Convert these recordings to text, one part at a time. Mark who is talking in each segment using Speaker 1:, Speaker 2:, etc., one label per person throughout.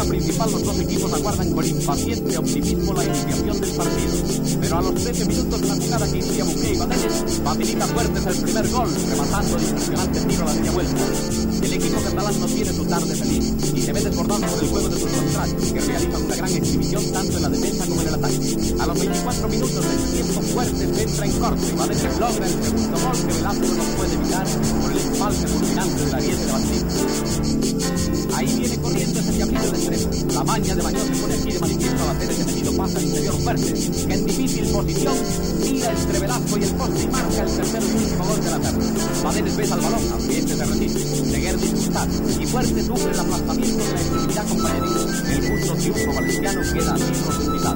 Speaker 1: tribuna principal los dos equipos aguardan con impaciente optimismo la iniciación del partido. Pero a los 13 minutos la jugada que inicia Buqué y Badenes facilita Fuertes el primer gol, rematando el impresionante tiro a la media vuelta. El equipo catalán no tiene su tarde feliz y se ve desbordado por el juego de sus contrarios, que realizan una gran exhibición tanto en la defensa como en el ataque. A los 24 minutos del tiempo Fuertes entra en corto y Badenes logra el segundo gol que Velasco no puede evitar por el empalme fulminante del ariete de Bastín. Ahí viene corriendo ese diablillo de extremo. La maña de Bañón se pone aquí de manifiesto al hacer ese temido pase al interior Fuertes, que en difícil posición tira entre Velasco y el poste y marca el tercer y último gol de la tarde. Badenes besa al balón, aunque este se resiste. Seguer disputar y Fuertes sufre el aplastamiento de la extremidad compañeril. El justo triunfo valenciano queda así posibilitado.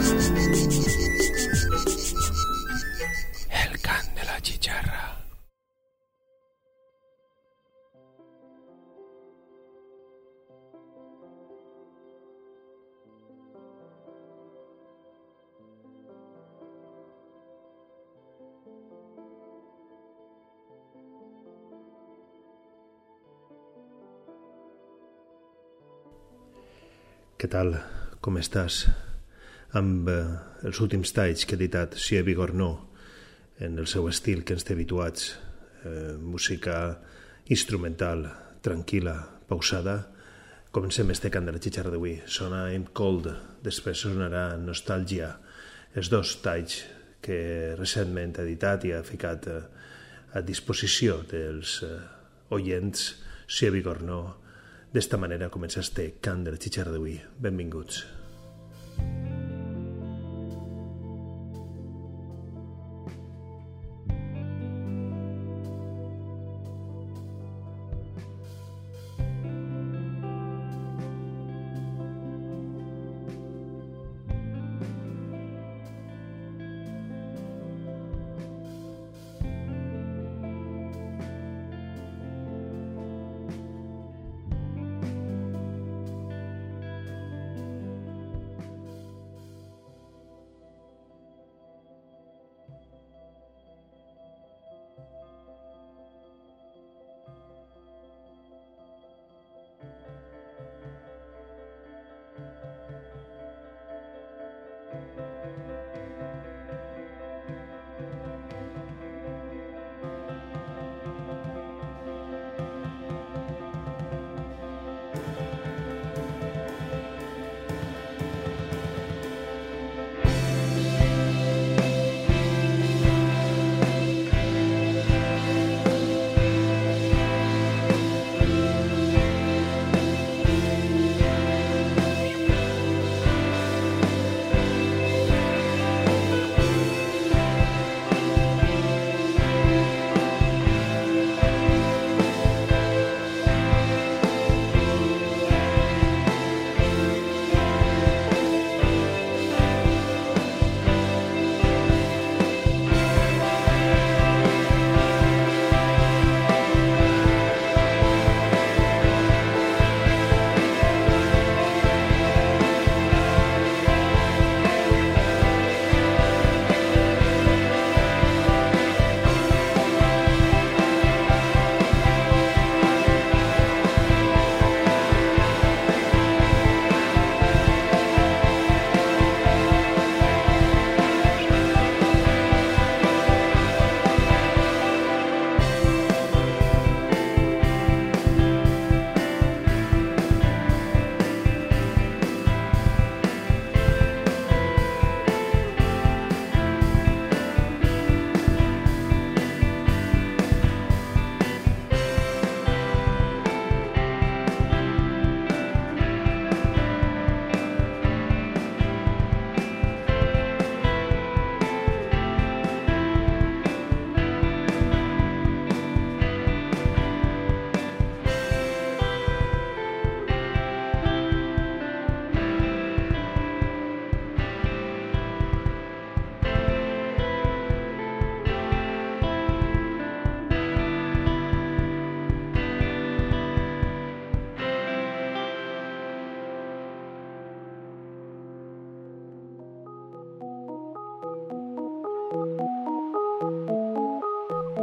Speaker 2: El can de la chicharra.
Speaker 3: Què tal? Com estàs? Amb els últims talls que ha editat Xie Vigornó en el seu estil que ens té habituats, música instrumental, tranquil·la, pausada, comencem este cant de la xitxarra d'avui. Sona I'm Cold, després sonarà Nostàlgia, els dos talls que recentment ha editat i ha ficat a disposició dels oients Xie Vigornó. D'esta manera comença este cant de la xitxarra d'avui. Benvinguts.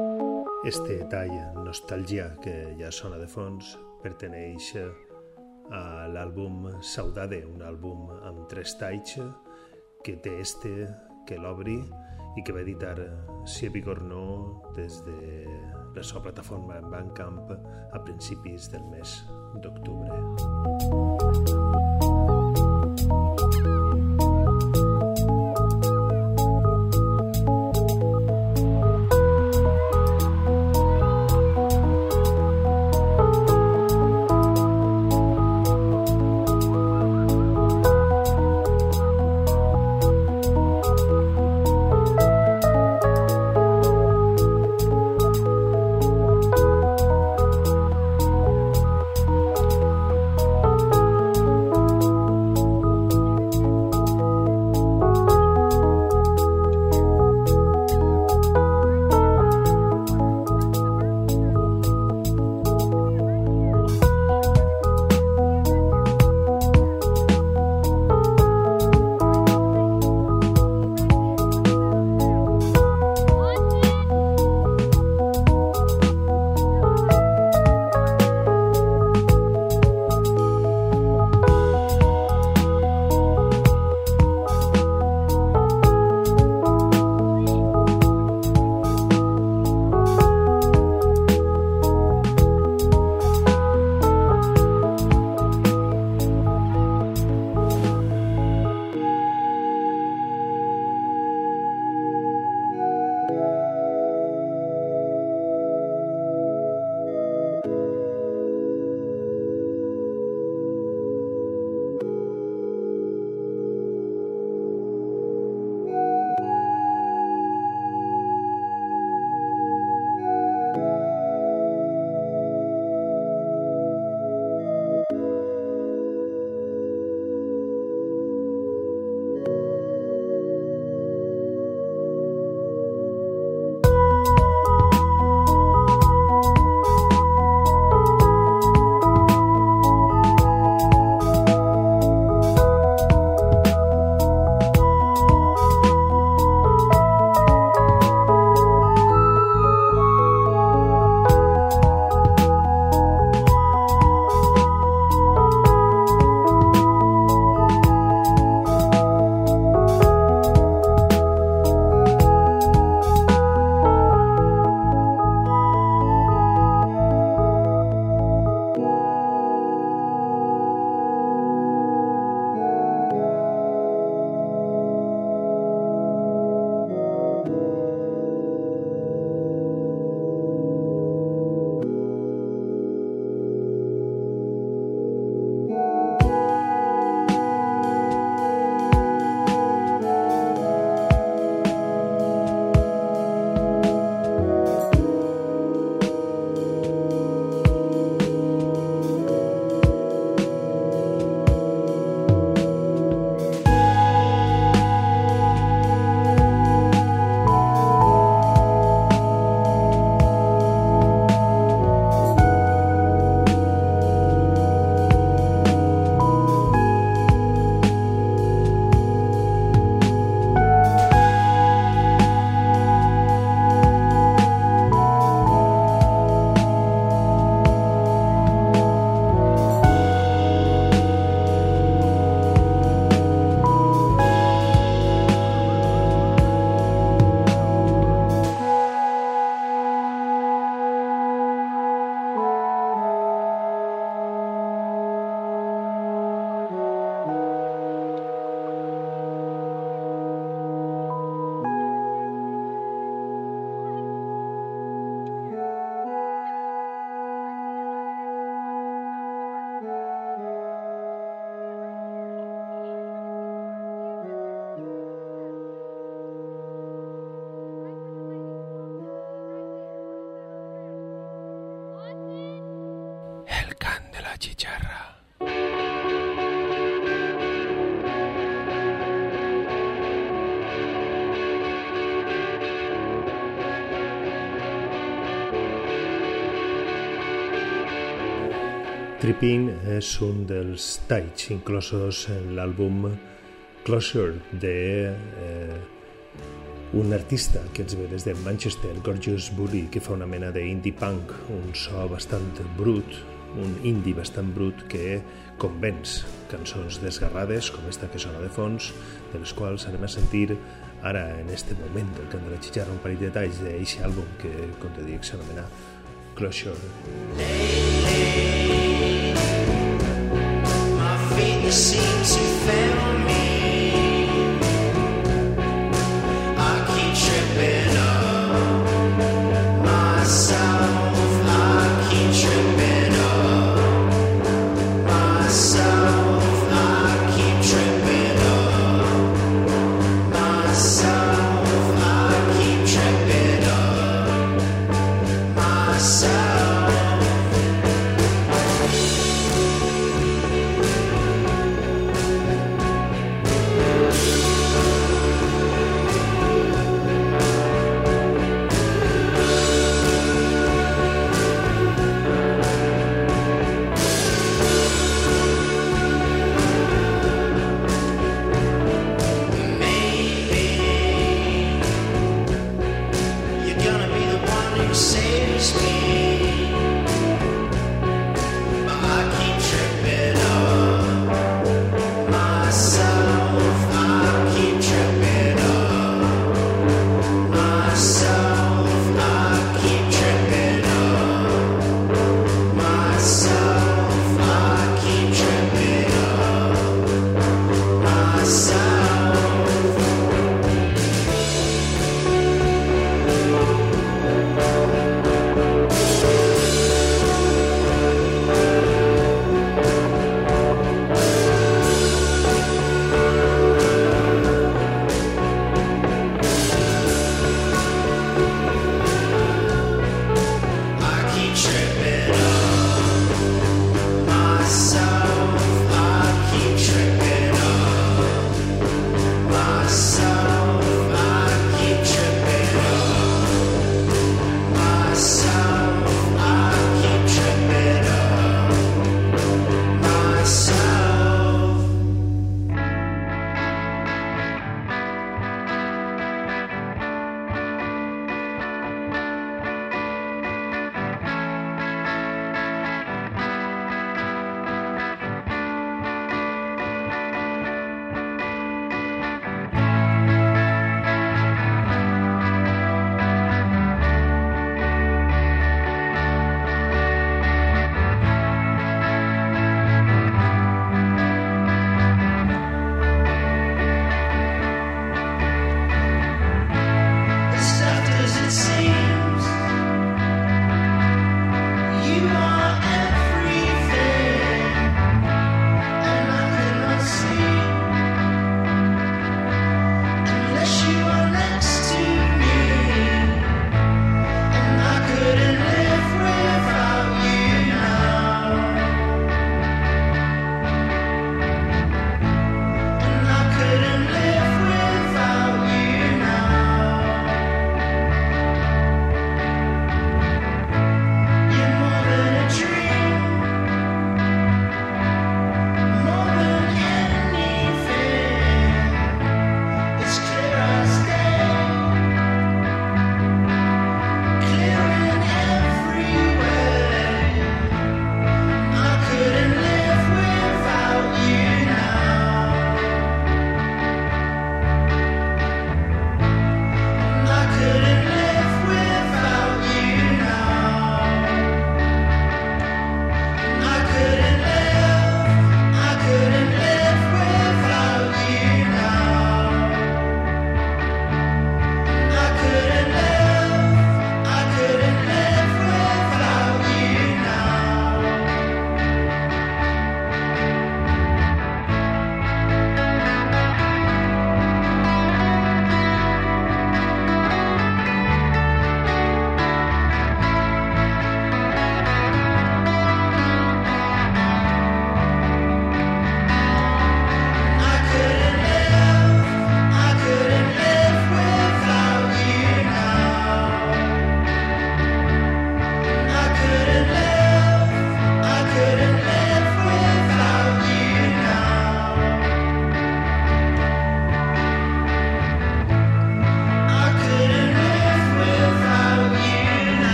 Speaker 3: Este tall Nostàlgia que ja sona de fons perteneix a l'àlbum Saudade, un àlbum amb 3 talls que té que l'obri i que va editar Sievi Gornó des de la seva plataforma en Bandcamp a principis del mes d'octubre.
Speaker 2: chicharra.
Speaker 3: Tripping és un dels talls inclosos en l'àlbum Closure de un artista que ens ve des de Manchester, Gorgeous Bully, que fa una mena d'indie punk, un so bastant brut, un indie bastant brut que convenç, cançons desgarrades com esta que sona de fons, de les quals anem a sentir ara en este moment del cant de la xitxarra un parell de detalls d'aquest àlbum que, com te dic, s'anomena Closure.
Speaker 4: Lately, my feet seem to fail me. I keep tripping up myself. I keep tripping up myself. I keep tripping up myself. I keep tripping up myself.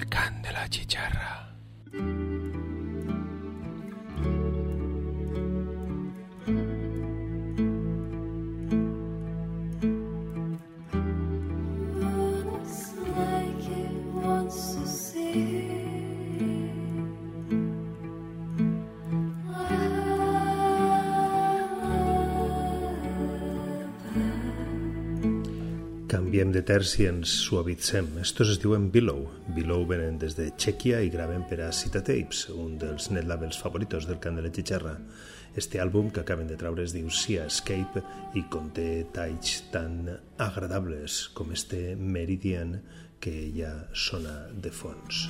Speaker 2: El can de la chicharra.
Speaker 5: Looks like it wants to see.
Speaker 3: Canviem de terç i ens suavitzem. Estos es diuen Below. Below venen des de Txèquia i graven per a Cita Tapes, un dels net labels favoritos del cant de la xicharra. Este àlbum que acaben de traure es diu Sea Escape i conté talls tan agradables com este Meridian que ja sona de fons.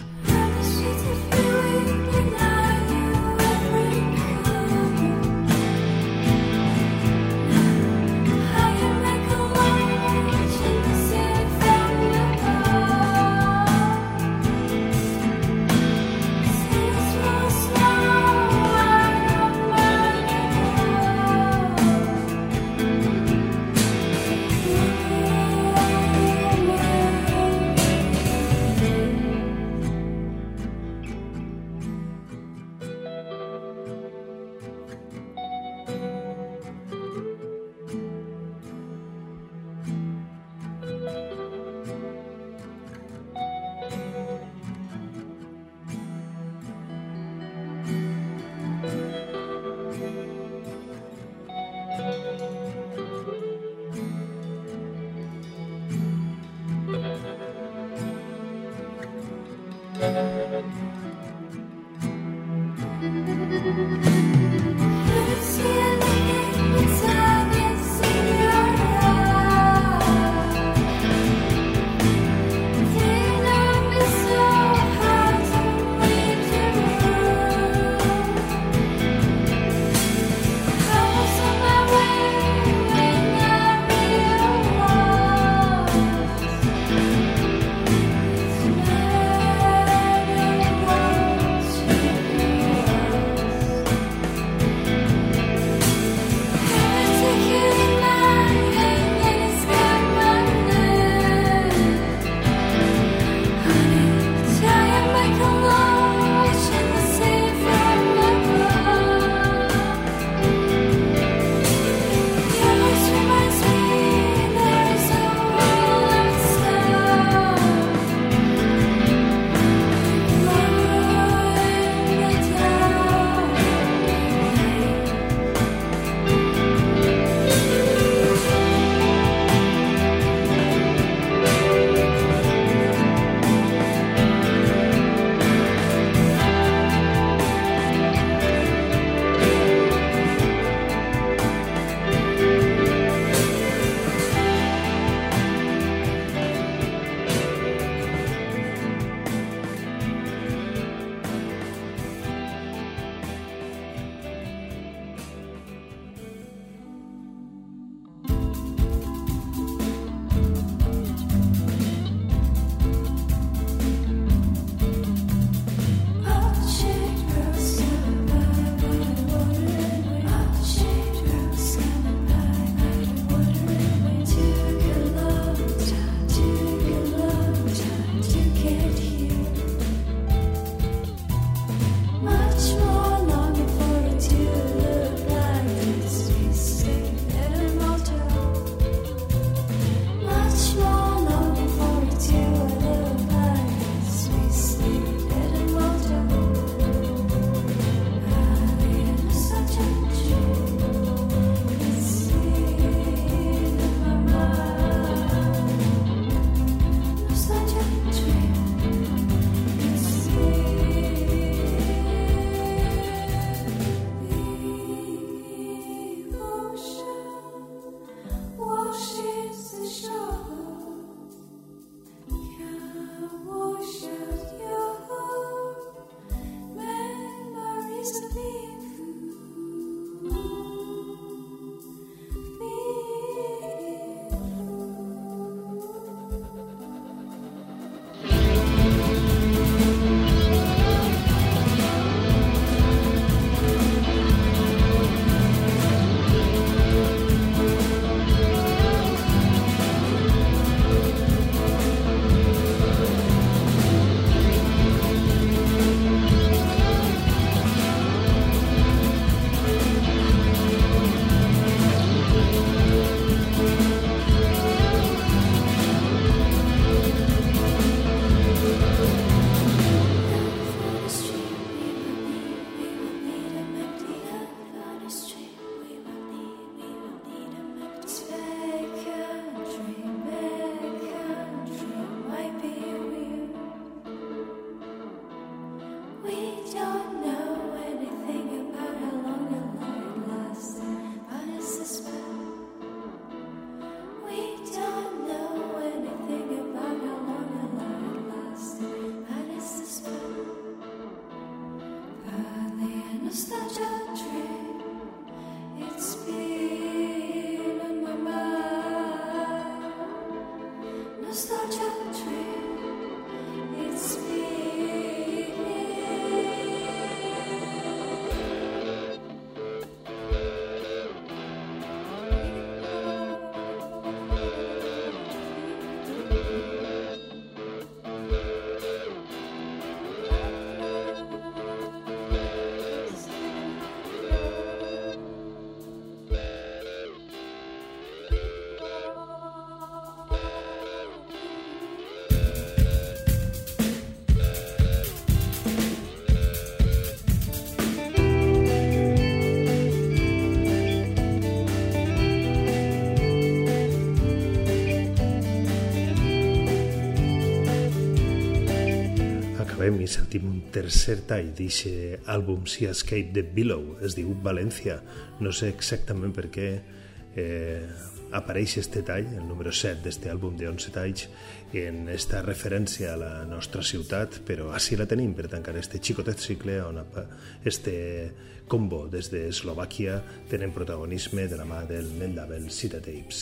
Speaker 3: acabem i sentim un tercer tall d'aquest àlbum Sea Escape de Below, es diu València. No sé exactament per què apareix este tall, el número 7 d'este àlbum de 11 talls, en esta referència a la nostra ciutat, però així la tenim per tancar este xicotet cicle on este combo des d'Eslovàquia tenen protagonisme de la mà del net label Cita Tapes.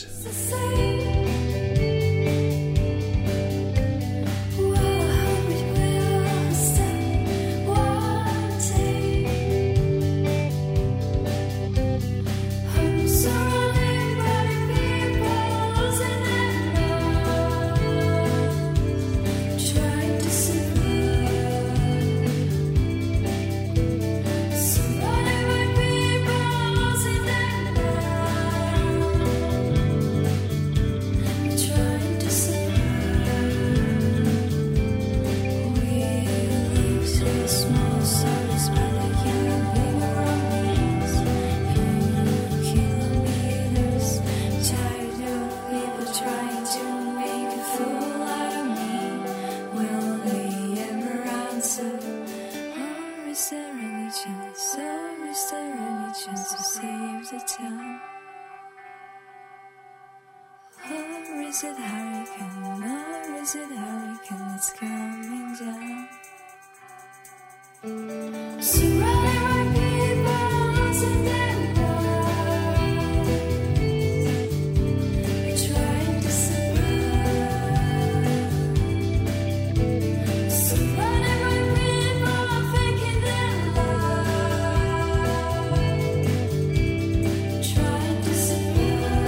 Speaker 5: Is it hurricane, or is it hurricane that's coming down? Surrounded by people sitting down, we're trying to survive. Surrounded by people faking their lives, trying to survive.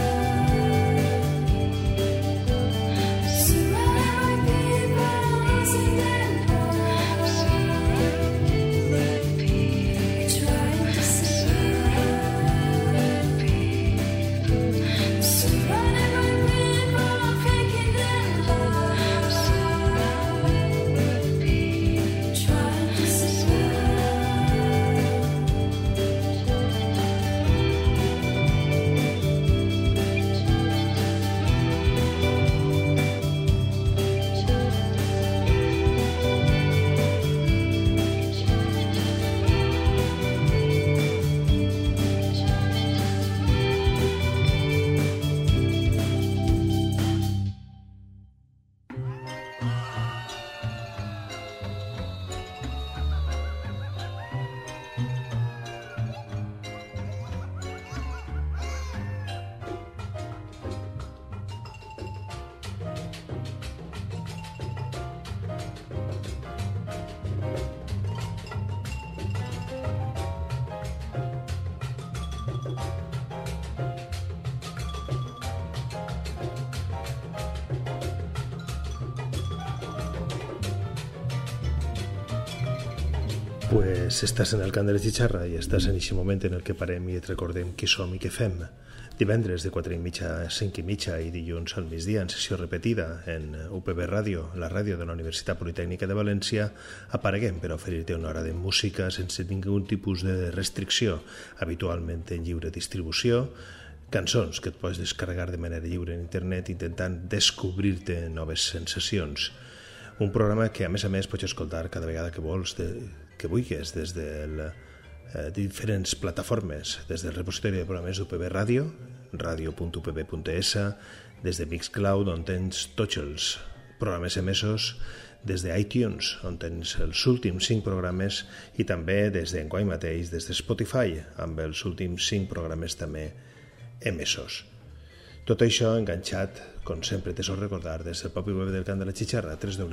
Speaker 3: Pues estàs en el cant de la xixarra i estàs en aquest moment en el que parem i et recordem qui som i què fem. Divendres de 4:30 a 5:30 i dilluns al migdia en sessió repetida en UPB Ràdio, la ràdio de la Universitat Politècnica de València, apareguem per oferir-te una hora de música sense ningun tipus de restricció, habitualment en lliure distribució, cançons que et pots descarregar de manera lliure en internet intentant descobrir-te noves sensacions. Un programa que a més pots escoltar cada vegada que vols, que vulguis, des de diferents plataformes, des del repositori de programes d'UPB Ràdio, radio.upb.es, des de Mixcloud, on tens tots els programes emesos, des d'iTunes, on tens els últims 5 programes, i també des d'enguany mateix, des de Spotify, amb els últims 5 programes també emesos. Tot això enganxat, com sempre t'ho recordar, des del propi web del Cant de la Xixarra,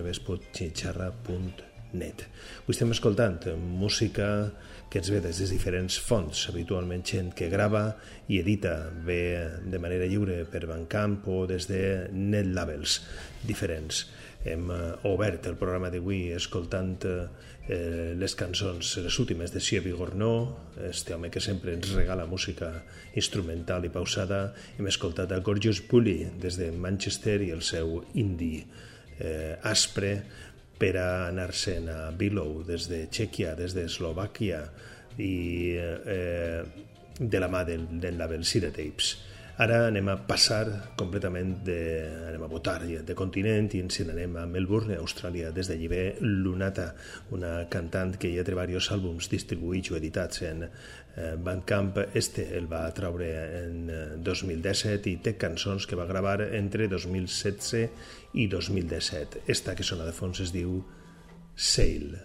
Speaker 3: www.xixarra.net. Avui estem escoltant música que ens ve des de diferents fonts, habitualment gent que grava i edita, ve de manera lliure per Bandcamp o des de net labels diferents. Hem obert el programa d'avui escoltant les cançons, les últimes de Xavi Gornó, este home que sempre ens regala música instrumental i pausada. Hem escoltat a Gorgeous Bully des de Manchester i el seu indie aspre per a anar-se'n a Below des de Txèquia, des d'Eslovàquia i de la mà del label Cita Tapes. Ara anem a passar completament anem a votar de continent i ens n'anem a Melbourne, Austràlia, des d'allí ve Lunata, una cantant que ja té diversos àlbums distribuïts o editats en Bandcamp. El va traure en 2017 i té cançons que va gravar entre 2016 i 2017. Esta que sona de fons es diu Sail.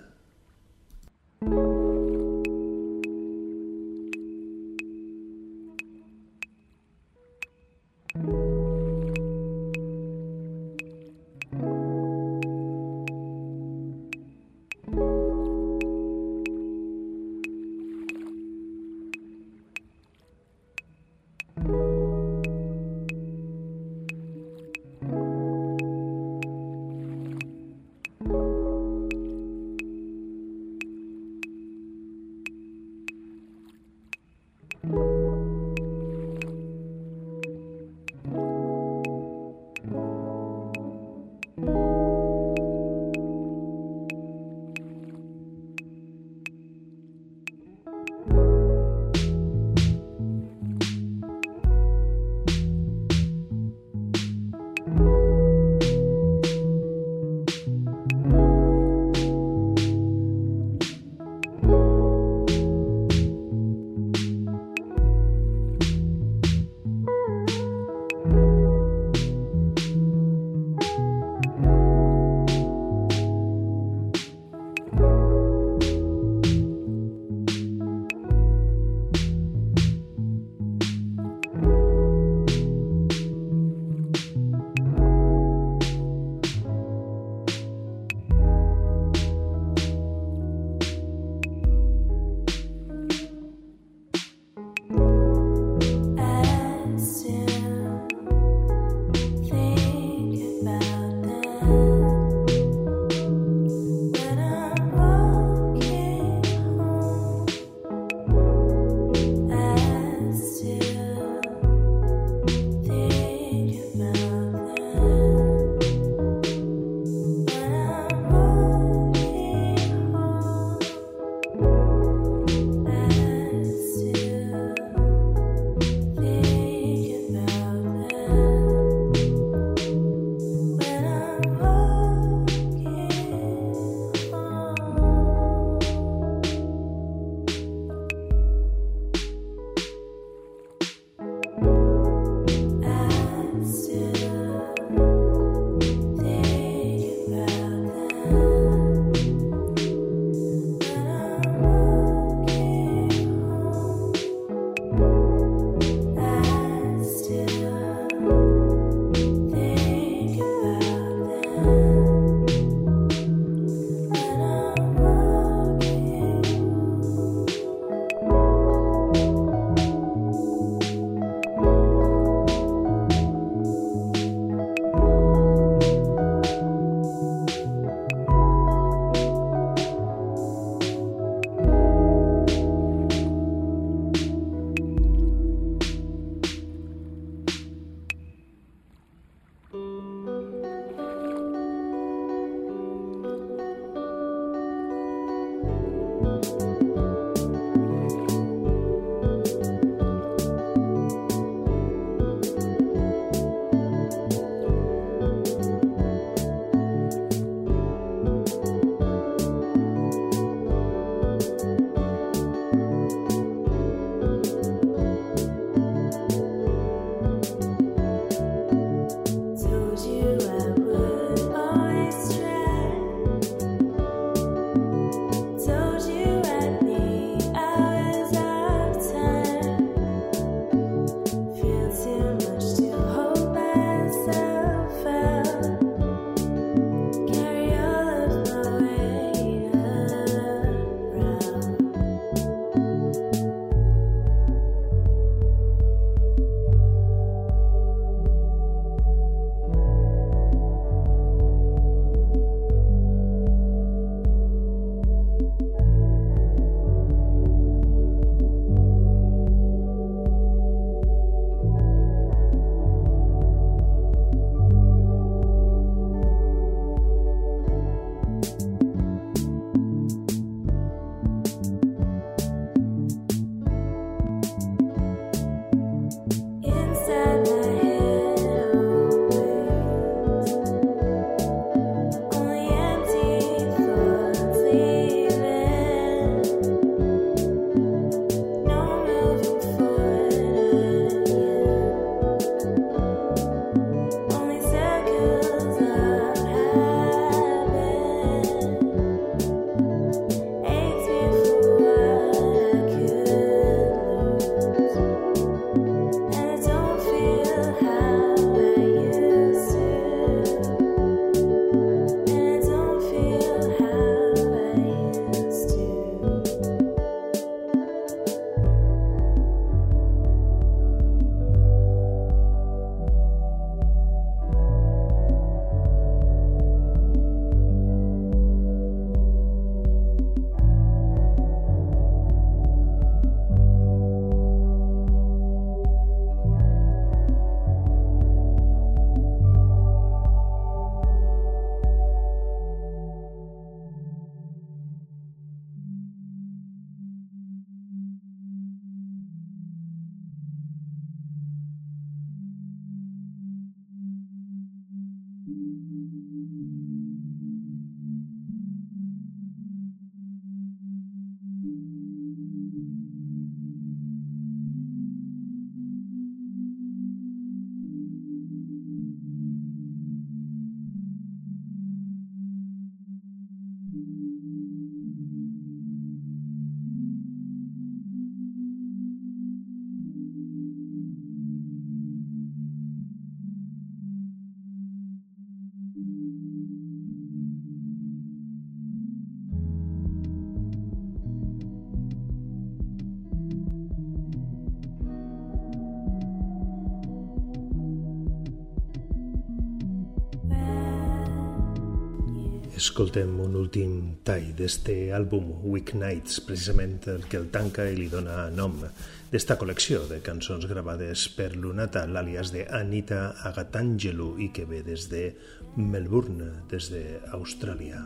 Speaker 3: escoltem un últim tall d'este àlbum Weeknights, precisament el que el tanca i li dona nom d'esta col·lecció de cançons gravades per Lunata, l'àlies de Anita Agatangelu, i que ve des de Melbourne, des d'Austràlia.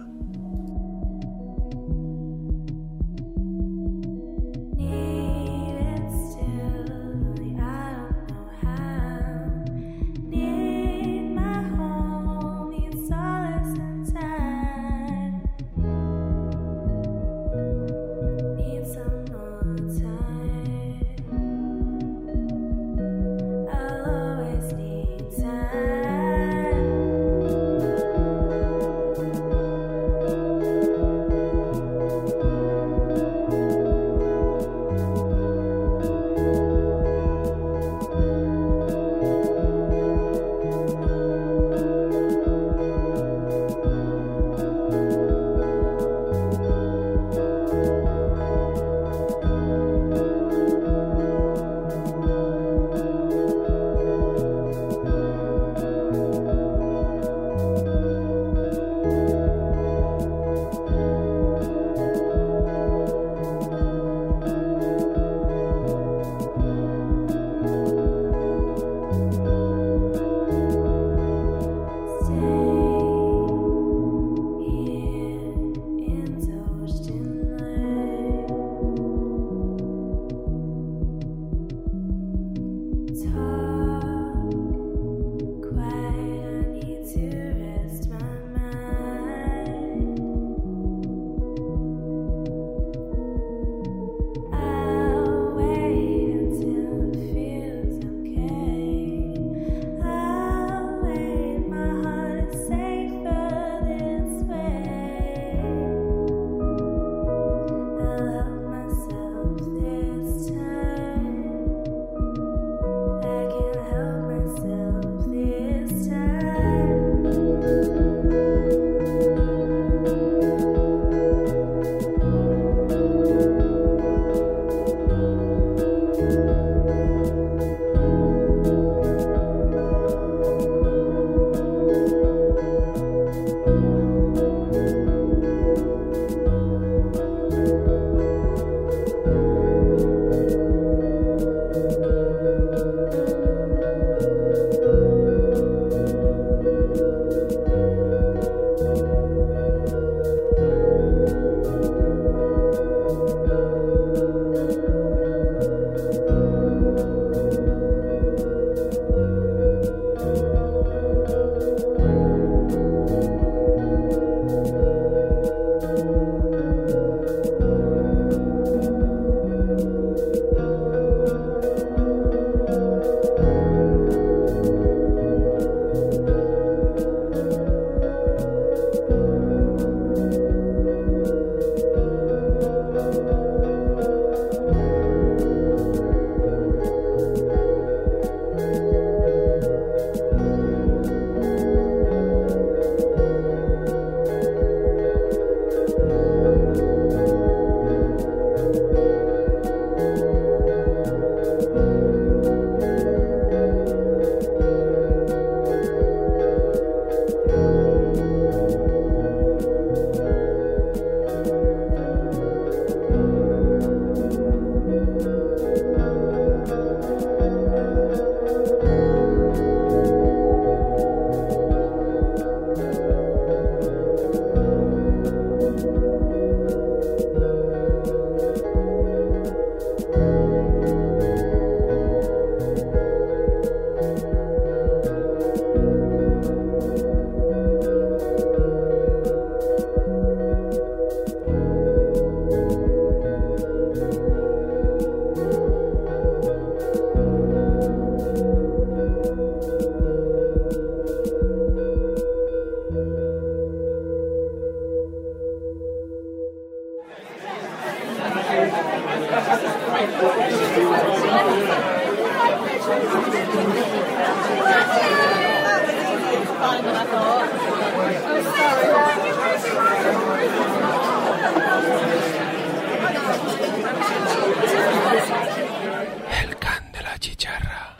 Speaker 2: El can de la chicharra.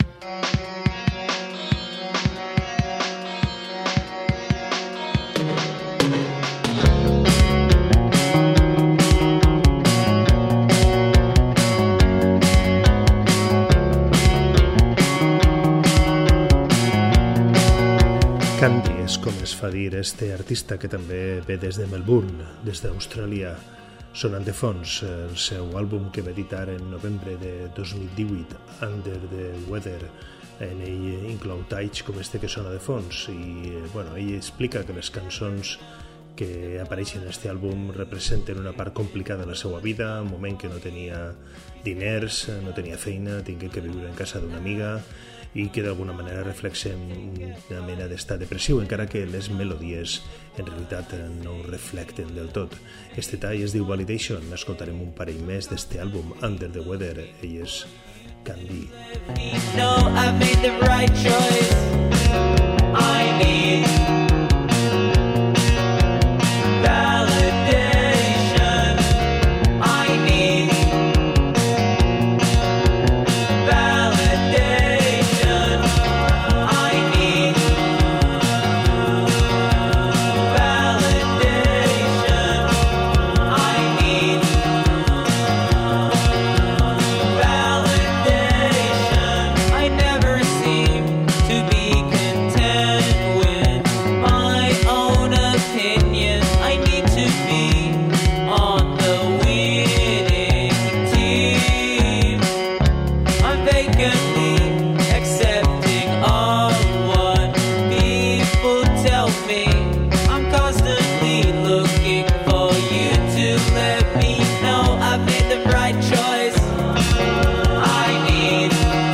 Speaker 3: Candy és com es fa dir este artista que també ve des de Melbourne, des d'Austràlia, sonant de fons el seu àlbum que va editar en novembre de 2018, Under the Weather. En ell inclou talls com este que sona de fons i ell explica que les cançons que apareixen en aquest àlbum representen una part complicada de la seva vida, un moment que no tenia diners, no tenia feina, tingué que viure en casa d'una amiga i que d'alguna manera reflexen una mena d'estat depressiu, encara que les melodies en realitat no ho reflecten del tot. Este tall es diu Validation, escoltarem un parell més d'este àlbum, Under the Weather, ell és Candy.
Speaker 6: No, I made the right choice. I need validation. I need validation. I need validation. I need validation. I never seem to be content with my own opinion. I need to be on the winning team. I'm vacantly accepting of what people tell me. I'm constantly looking for you to let me know I've made the right choice. I need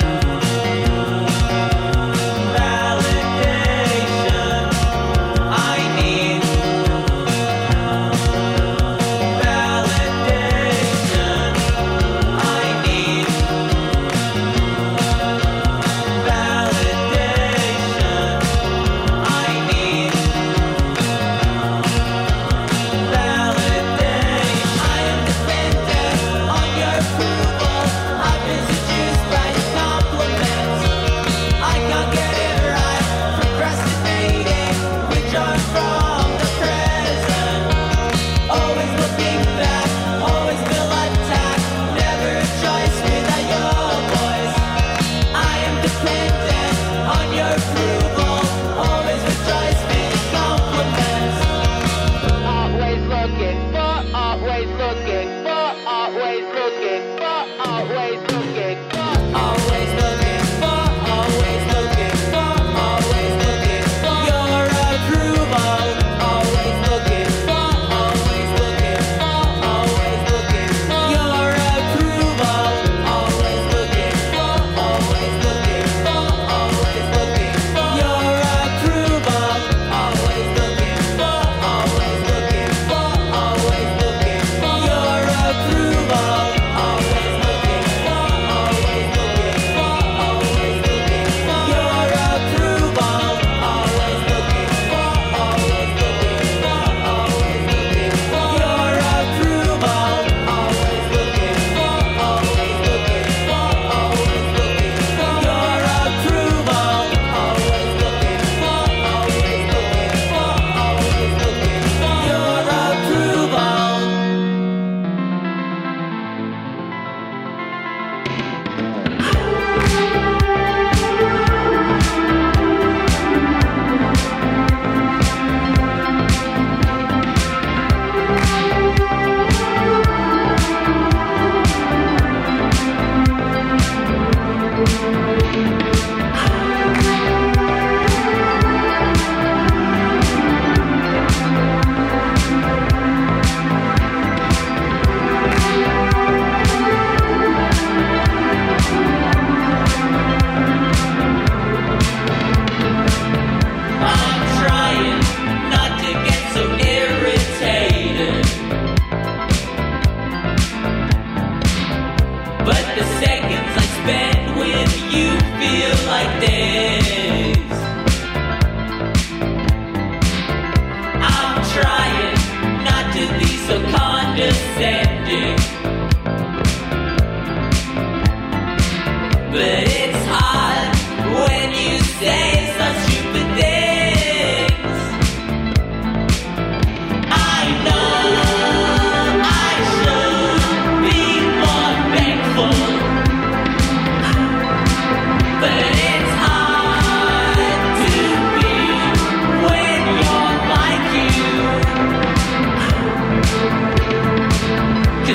Speaker 6: validation. I need validation. I need validation. I need validation. I am dependent on your approval. I've been seduced by your compliments. I can't get it right. Procrastinating, withdrawing from the present. Always looking back, always feel attacked. Never a choice without your voice. I am dependent on your approval. Always rejoice with your compliments. Always looking for, always looking for, always looking for, always looking for, always looking for, always looking for, always looking for your approval. Always looking for, always looking for, always looking for your approval. Always looking for, always looking for, always looking for your approval. Always looking for, always looking for, always looking for your approval.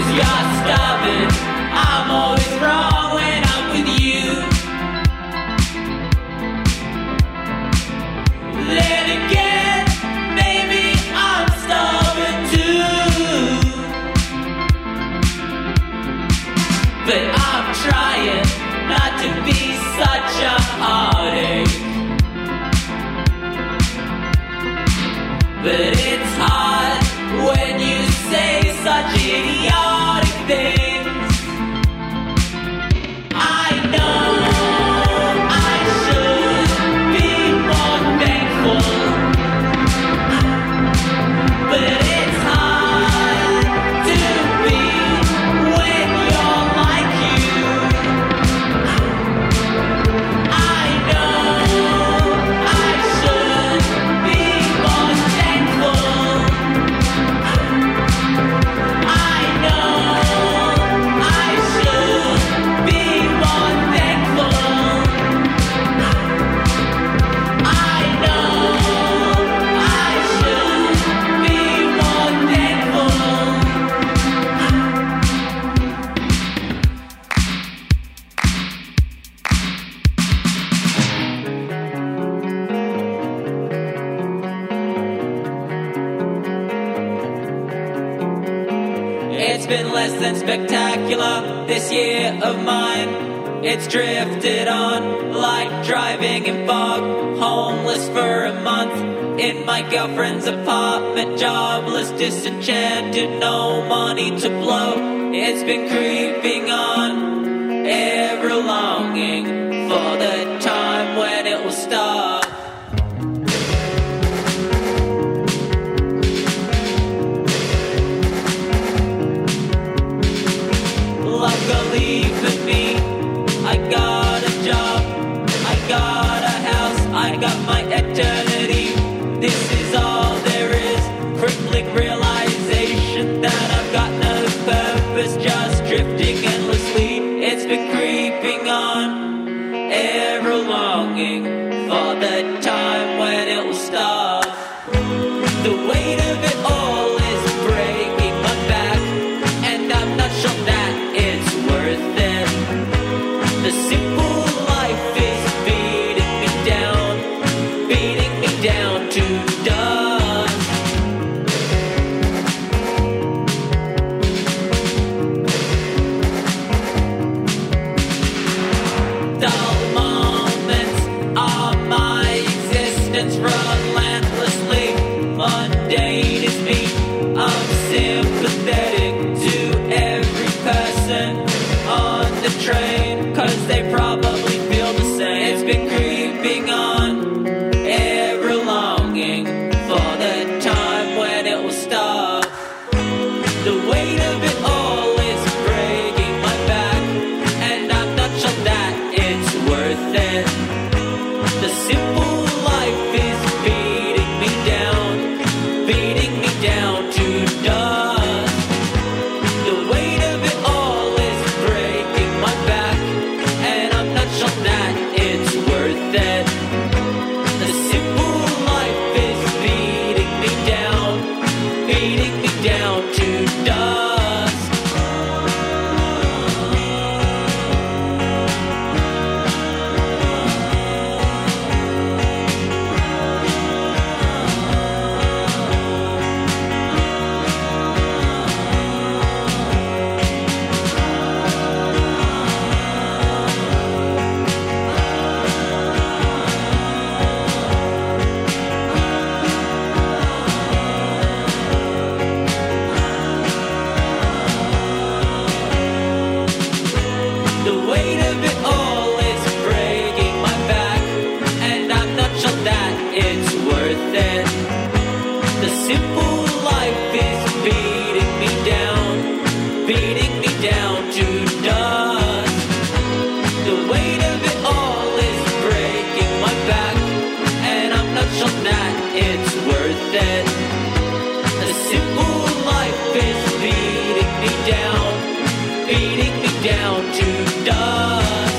Speaker 6: 'cause you're stubborn. I'm always wrong when I'm with you. Then again, maybe I'm stubborn too. But I'm trying not to be such a heartache. But it's hard when you say such idiotic things. I know I should be more thankful, but it's hard to be when you're like you. I know I should be more thankful. I know I should be more thankful. I know I should be more thankful. It's been less than spectacular this year of mine. It's drifted on like driving in fog. Homeless for a month in my girlfriend's apartment. Jobless, disenchanted, no money to blow. It's been creeping on, ever longing for the time when it will stop. Luckily for me, I got a job, I got a house, I got my eternity. This is all there is, crippling realization that I've got no purpose, just drifting endlessly. It's been creeping on, ever longing for the time when it will stop. The weight of it all is breaking my back, and I'm not sure that it's worth it. The simple life is beating me down to dust. Dull moments are my existence, relentlessly mundane is me. I'm sympathetic to every person on the train, 'cause they probably feel the same. It's been creeping on, ever longing for the time when it will stop. The weight of it all is breaking my back, and I'm not sure that it's worth it. The simple life is beating me down to dust. The weight of it all is breaking my back, and I'm not sure that it's worth it. The simple life is beating me down to dust. The weight of it all is breaking my back, and I'm not sure that it's worth it. The simple life is beating me down to dust. The weight of it all is breaking my back, and I'm not sure that it's worth it. The simple life is beating me down to dust.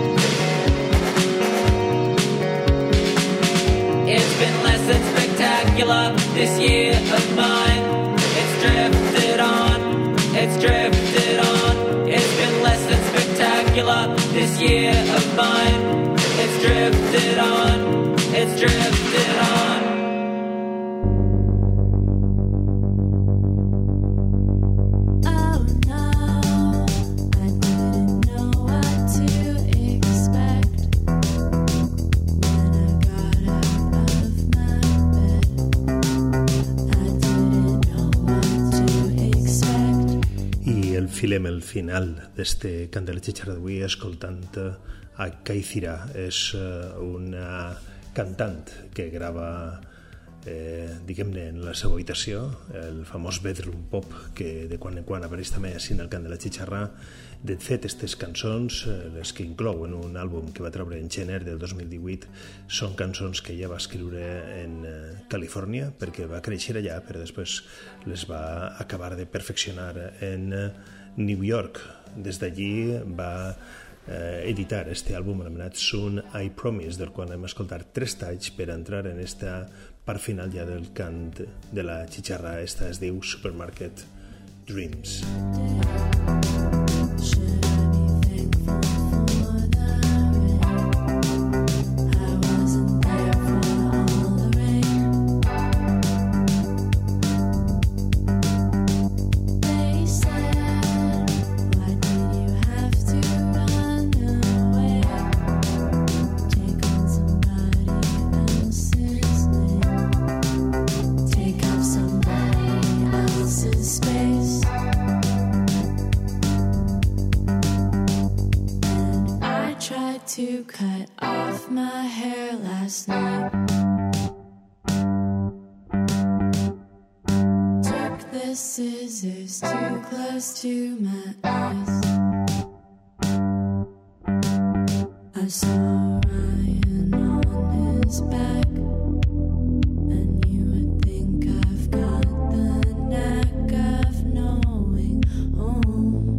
Speaker 6: It's been less than spectacular spectacular, this year of mine. It's drifted on, it's drifted on. It's been less than spectacular, this year of mine. It's drifted on, it's drifted on.
Speaker 5: Oh no, I didn't know what to expect when I got out of my bed. I didn't know what to expect.
Speaker 3: I el filem el final d'este cant de la xitxarra d'avui escoltant a Kaithira. És una cantant que grava diguem-ne en la seva habitació el famós bedroom pop que de quan en quan apareix també així en el cant de la xitxarra. De fet, aquestes cançons, les que inclouen un àlbum que va treure en gener del 2018, són cançons que ella va escriure en Califòrnia perquè va créixer allà, però després les va acabar de perfeccionar en New York. Des d'allí va editar este àlbum anomenat Soon I Promise, del qual hem escoltat 3 talls per entrar en esta part final ja del cant de la xitxarra. Esta es diu Supermarket Dreams.
Speaker 5: Should I be thankful for the rain? I wasn't there for all the rain. They said, why did you have to run away? Take on somebody else's name. Take up somebody else's space. I tried to cut off my hair last night. Took the scissors too close to my eyes. I saw Ryan on his back, and you would think I've got the knack of knowing home.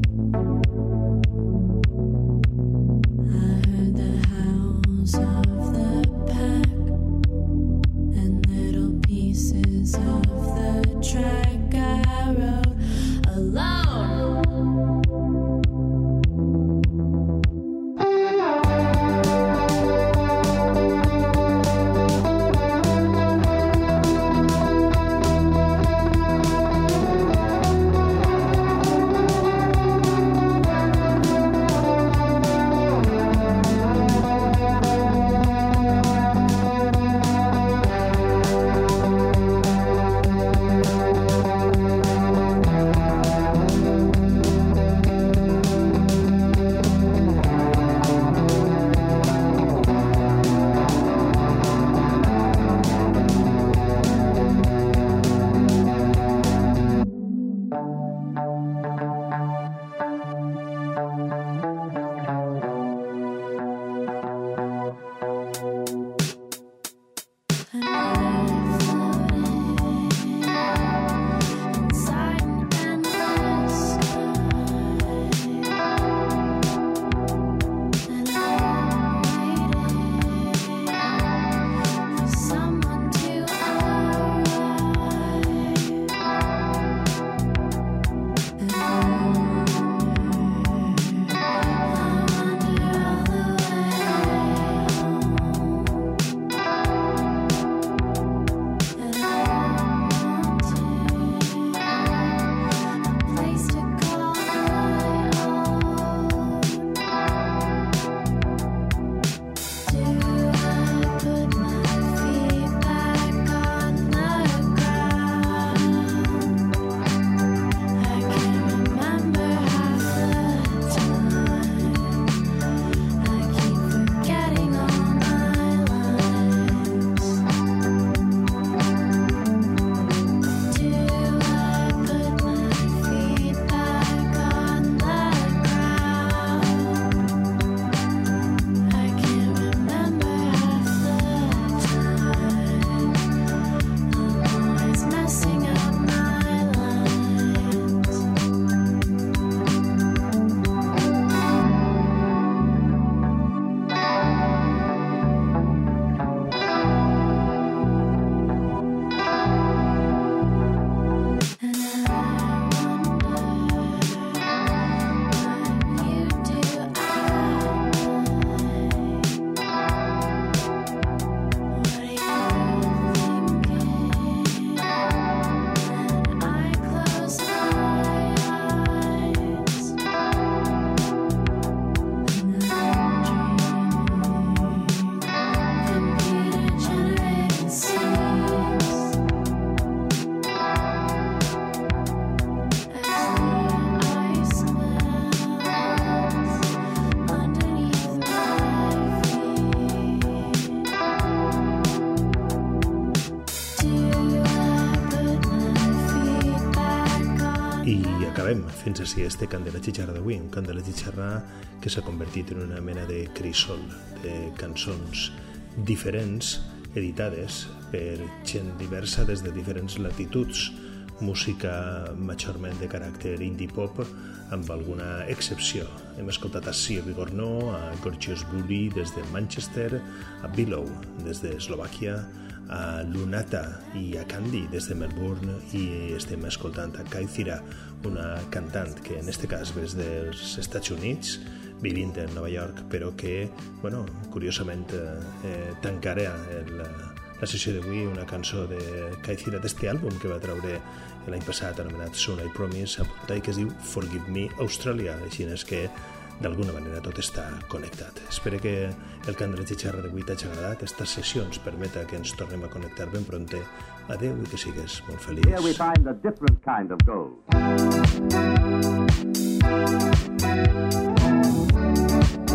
Speaker 5: I heard the howls of the pack and little pieces of the track I wrote alone.
Speaker 3: acabem fins així este cant de la xitxarra d'avui, un cant de la xitxarra que s'ha convertit en una mena de crisol de cançons diferents, editades per gent diversa des de diferents latituds, música majorment de caràcter indie pop, amb alguna excepció. Hem escoltat a Sia Vigornó, a Gorgeous Bully des de Manchester, a Billow des d'Eslovàquia, a Lunata i a Candy des de Melbourne, i estem escoltant a Kaithira, una cantant que en este cas ve dels Estats Units, vivint en Nova York, però que, bueno, curiosament tancarà la sessió d'avui una cançó de Kaithira d'este àlbum que va treure l'any passat anomenat Soon I Promise, apunta i que es diu Forgive Me Australia, així és que d'alguna manera tot està connectat. Espero que el cant de la xitxarra d'avui t'hagi agradat. Estas sessions permeta que ens tornem a connectar ben pronte. Adeu i que sigues molt feliç.
Speaker 1: Here we find a different kind of gold.